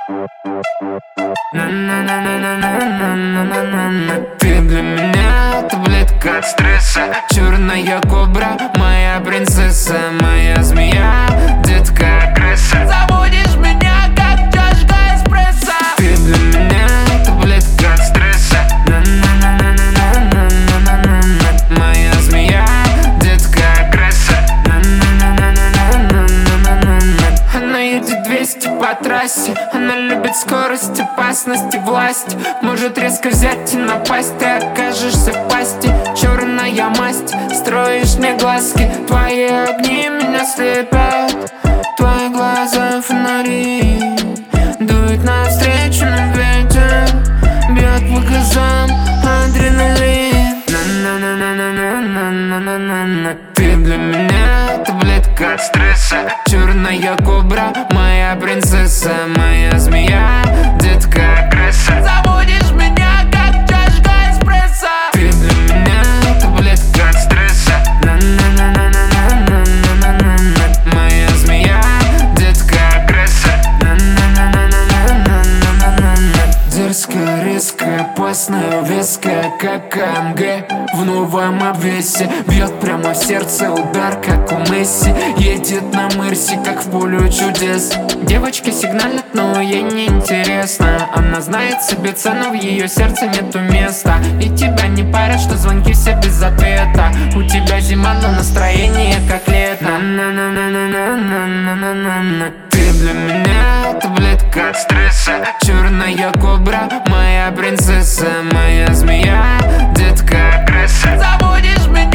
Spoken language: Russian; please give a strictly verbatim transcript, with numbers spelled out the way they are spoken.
Ты для меня таблетка от стресса, черная кобра, моя принцесса, моя змея, детка агрессор. Забудешь меня, как чашка эспрессо. Ты для меня таблетка от стресса, моя змея, детка агрессор. Она едет двести по трассе, она любит скорость, опасность и власть. Может резко взять и напасть, ты окажешься в пасти. Черная масть, строишь мне глазки, твои огни меня слепят. Твои глаза фонари, дует навстречу нам ветер, бьет по глазам адреналин. На-на-на-на-на-на-на-на-на. Ты для меня таблетка от стресса, черная кобра, моя принцесса, моя змея, детка агрессор. Забудешь меня, как чашка эспрессо. Ты для меня таблетка от стресса, на-на-на-на-на-на-на-на-на. Моя змея, детка агрессор. На-на-на-на-на-на-на-на-на. Дерзкая, резкая, опасная, веская, как АМГ в новом обвесе. Бьет прямо в сердце удар, как у Месси. Едет на Мерси, как в поле чудес. Девочки сигналят, но ей не интересно. Она знает себе цену, в ее сердце нету места. И тебя не парят, что звонки все без ответа. У тебя зима, но настроение как лето. На-на-на-на-на-на-на-на-на. Ты для меня таблетка от стресса, черная кобра, моя принцесса, моя змея, детка агрессор. Забудешь меня.